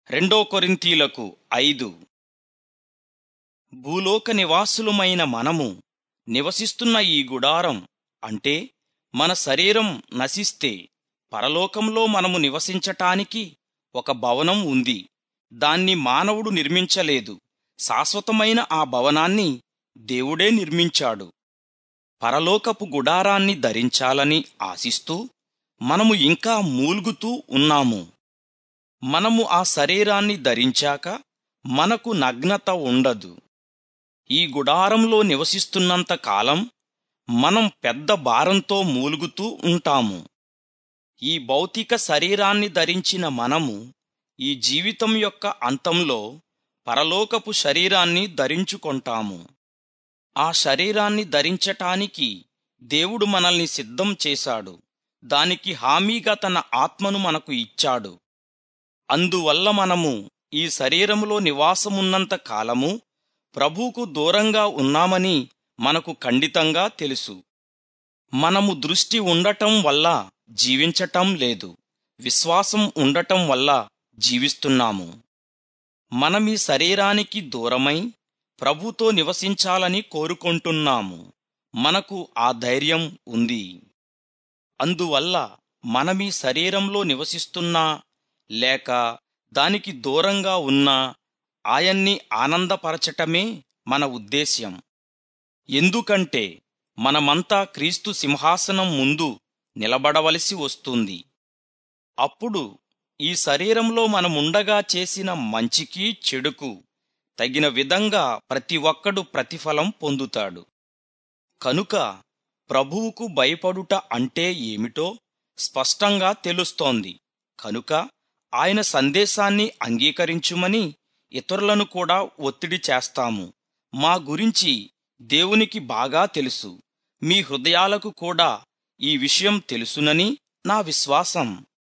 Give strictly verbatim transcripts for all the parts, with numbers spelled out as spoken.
రెండో కొరింథీలకు ఐదు. భూలోక నివాసులమైన మనము నివసిస్తున్న ఈ గుడారం అంటే మన శరీరం నశిస్తే పరలోకంలో మనము నివసించటానికి ఒక భవనం ఉంది. దాన్ని మానవుడు నిర్మించలేదు. శాశ్వతమైన ఆ భవనాన్ని దేవుడే నిర్మించాడు. పరలోకపు గుడారాన్ని ధరించాలని ఆశిస్తూ మనము ఇంకా మూల్గుతూ ఉన్నాము. మనము ఆ శరీరాన్ని ధరించాక మనకు నగ్నత ఉండదు. ఈ గుడారంలో నివసిస్తున్నంత కాలం మనం పెద్ద భారంతో మూలుగుతూ ఉంటాము. ఈ భౌతిక శరీరాన్ని ధరించిన మనము ఈ జీవితం యొక్క అంతంలో పరలోకపు శరీరాన్ని ధరించుకొంటాము. ఆ శరీరాన్ని ధరించటానికి దేవుడు మనల్ని సిద్ధం చేశాడు. దానికి హామీగా తన ఆత్మను మనకు ఇచ్చాడు. అందువల్ల మనము ఈ శరీరములో నివాసమున్నంత కాలము ప్రభువుకు దూరంగా ఉన్నామని మనకు ఖండితంగా తెలుసు. మనము దృష్టి ఉండటం వల్ల జీవించటం లేదు, విశ్వాసం ఉండటం వల్ల జీవిస్తున్నాము. మనమీ శరీరానికి దూరమై ప్రభుతో నివసించాలని కోరుకుంటున్నాము. మనకు ఆ ధైర్యం ఉంది. అందువల్ల మనమీ శరీరంలో నివసిస్తున్నా లేక దానికి దూరంగా ఉన్నా ఆయన్ని ఆనందపరచటమే మన ఉద్దేశ్యం. ఎందుకంటే మనమంతా క్రీస్తు సింహాసనం ముందు నిలబడవలసి వస్తుంది. అప్పుడు ఈ శరీరంలో మనముండగా చేసిన మంచికి చెడుకు తగిన విధంగా ప్రతి ఒక్కడు ప్రతిఫలం పొందుతాడు. కనుక ప్రభువుకు భయపడుట అంటే ఏమిటో స్పష్టంగా తెలుస్తోంది. కనుక ఆయన సందేశాన్ని అంగీకరించుమని ఇతరులను కూడా ఒత్తిడి చేస్తాము. మా గురించి దేవునికి బాగా తెలుసు. మీ హృదయాలకు కూడా ఈ విషయం తెలుసునని నా విశ్వాసం.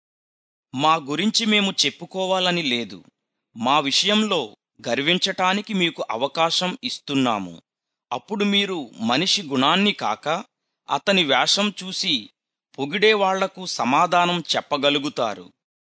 మా గురించి మేము చెప్పుకోవాలని లేదు. మా విషయంలో గర్వించటానికి మీకు అవకాశం ఇస్తున్నాము. అప్పుడు మీరు మనిషి గుణాన్ని కాక అతని వేషం చూసి పొగిడేవాళ్లకు సమాధానం చెప్పగలుగుతారు.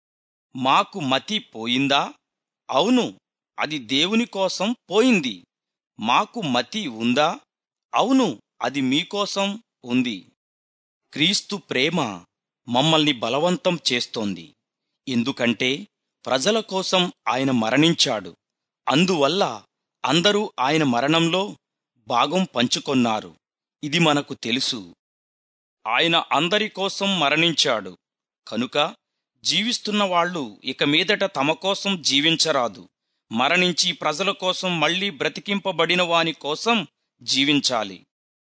మాకు మతి పోయిందా? అవును, అది దేవుని కోసం పోయింది. మాకు మతి ఉందా? అవును, అది మీకోసం ఉంది. క్రీస్తు ప్రేమ మమ్మల్ని బలవంతం చేస్తోంది. ఎందుకంటే ప్రజల కోసం ఆయన మరణించాడు. అందువల్ల అందరూ ఆయన మరణంలో భాగం పంచుకొన్నారు. ఇది మనకు తెలుసు. ఆయన అందరి కోసం మరణించాడు. కనుక జీవిస్తున్న వాళ్ళు ఇక మీదట తమ కోసం జీవించరాదు. మరణించి ప్రజల కోసం మళ్లీ బ్రతికింపబడిన వాని కోసం జీవించాలి.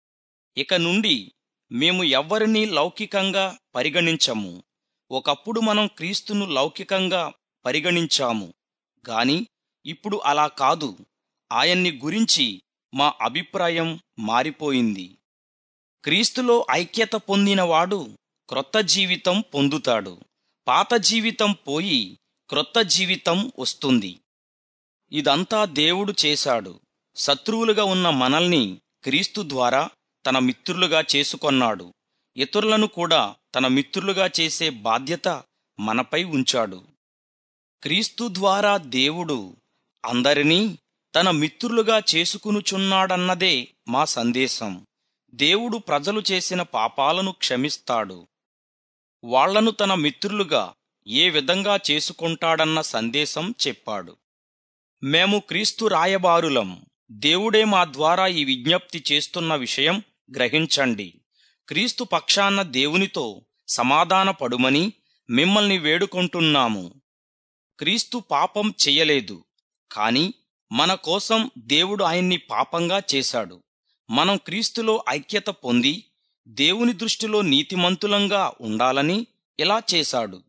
ఇక నుండి మేము ఎవ్వరినీ లౌకికంగా పరిగణించము. ఒకప్పుడు మనం క్రీస్తును లౌకికంగా పరిగణించాము గాని ఇప్పుడు అలా కాదు. ఆయన్ని గురించి మా అభిప్రాయం మారిపోయింది. క్రీస్తులో ఐక్యత పొందినవాడు క్రొత్త జీవితం పొందుతాడు. పాత జీవితం పోయి క్రొత్త జీవితం వస్తుంది. ఇదంతా దేవుడు చేశాడు. శత్రువులుగా ఉన్న మనల్ని క్రీస్తు ద్వారా తన మిత్రులుగా చేసుకొన్నాడు. ఇతరులను కూడా తన మిత్రులుగా చేసే బాధ్యత మనపై ఉంచాడు. క్రీస్తు ద్వారా దేవుడు అందరినీ తన మిత్రులుగా చేసుకునుచున్నాడన్నదే మా సందేశం. దేవుడు ప్రజలు చేసిన పాపాలను క్షమిస్తాడు. వాళ్లను తన మిత్రులుగా ఏ విధంగా చేసుకుంటాడన్న సందేశం చెప్పాడు. మేము క్రీస్తు రాయబారులం. దేవుడే మా ద్వారా ఈ విజ్ఞప్తి చేస్తున్న విషయం గ్రహించండి. క్రీస్తు పక్షాన దేవునితో సమాధానపడుమని మిమ్మల్ని వేడుకొంటున్నాము. క్రీస్తు పాపం చెయ్యలేదు, కాని మన కోసం దేవుడు ఆయన్ని పాపంగా చేశాడు. మనం క్రీస్తులో ఐక్యత పొంది దేవుని దృష్టిలో నీతిమంతులంగా ఉండాలని ఇలా చేశాడు.